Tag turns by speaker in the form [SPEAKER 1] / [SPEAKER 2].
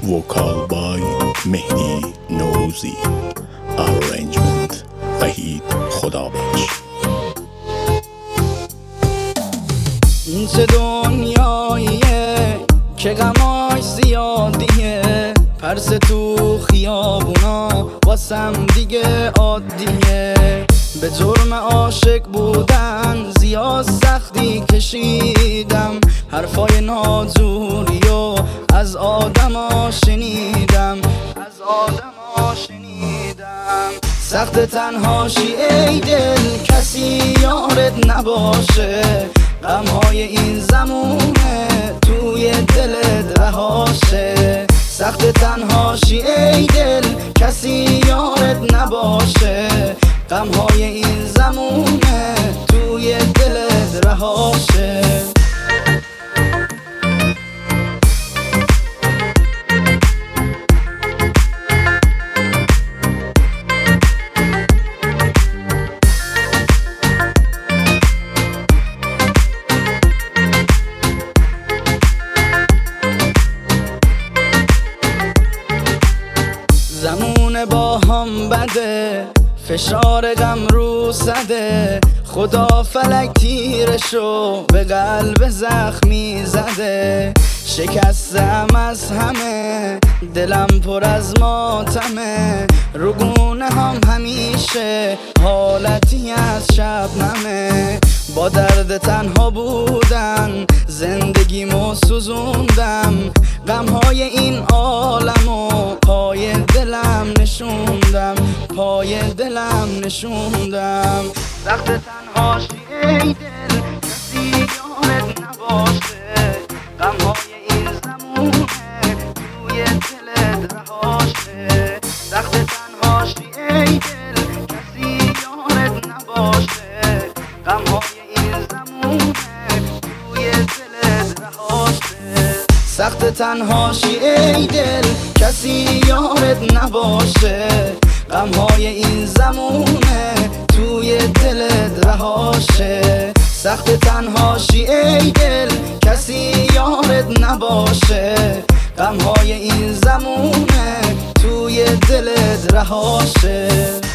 [SPEAKER 1] Vocal by مهدی نوروزی. Arrangement وحید خدابخش.
[SPEAKER 2] این چه دنیاییه که غماش زیادیه، پرس تو خیابونا واسم دیگه عادیه. به جرم عاشق بودن زیاد سختی کشیدم، حرفای ناجوریو از آدما شنیدم، سخت تنهاشی ای دل، کسی یارت نباشه. غمهای این زمونه توی دلت رهاشه. سخت تنهاشی ای دل، کسی یارت نباشه. غمهای این زمونه توی دلت رهاشه. زمونه با هم بده، فشار غم رو زده. خدا فلک تیرشو به قلب زخمی زده. شکستم از همه، دلم پر از ماتمه. رو گونه هم همیشه حالتی از شبنمه. با درد تنها بودن زندگیمو سوزوندم. غمهای این عالمو پای دلم نشوندم، پای دلم نشوندم. سخت تنهاشی ای دل، کسی یارت نباشه. غمهای این زمونه توی دلت رهاشه. سخت تنهاشی ای دل، کسی یارت نباشه. غمهای این زمونه توی دلت رهاشه. سخت تنهاشی ای دل، کسی یارت نباشه. غمهای این زمونه توی دلت رهاشه. سخت تنهاشی ای دل، کسی یارت نباشه. غمهای این زمونه توی دلت رهاشه.